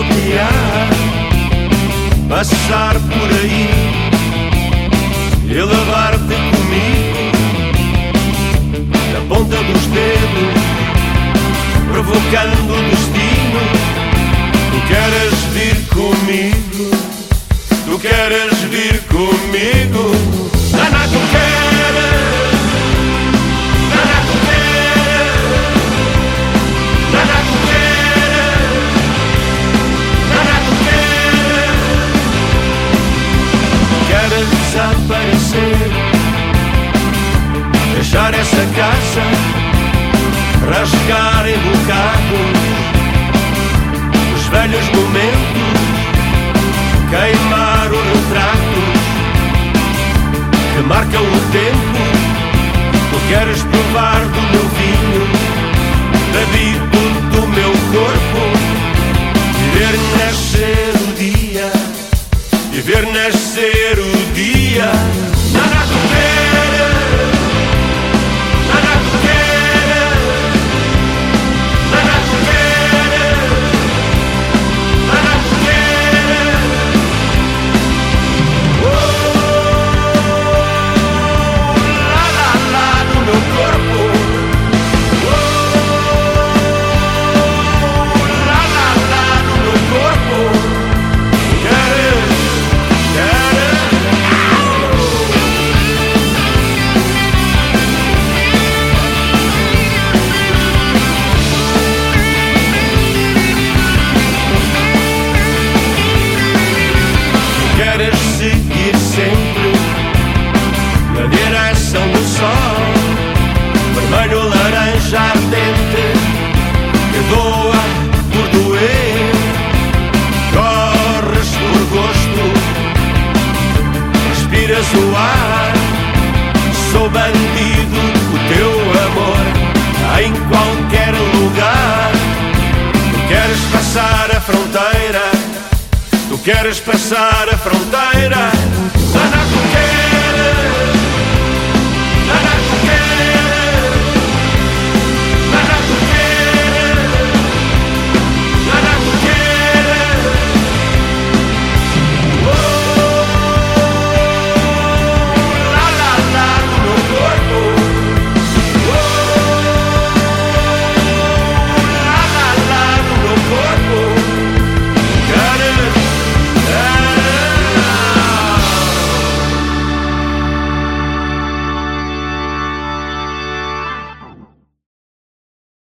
rodopiar, passar por aí e levar-te comigo na ponta dos dedos, provocando o destino. Tu queres vir comigo, tu queres vir comigo. Nana, tu queres, nana, tu queres, nana, tu queres, nana, tu queres. Queres desaparecer, deixar essa casa, rasgar em bocados os velhos momentos, queimar os retratos que marcam o tempo. Tu queres provar do meu vinho, bebido do meu corpo, e ver nascer o dia, e ver nascer o dia. Nada tu queres, nada tu queres, nada tu queres, nada tu queres. Oh, lá, lá, lá no meu corpo. Oh, lá, lá, lá no meu corpo. Queres, queres. Queres seguir sempre na direção do sol, vermelho, laranja, ardente, que doa por doer. Corres por gosto, respiras o ar. Sou bandido do teu amor em qualquer lugar. Tu queres passar a fronteira, tu queres passar a fronteira.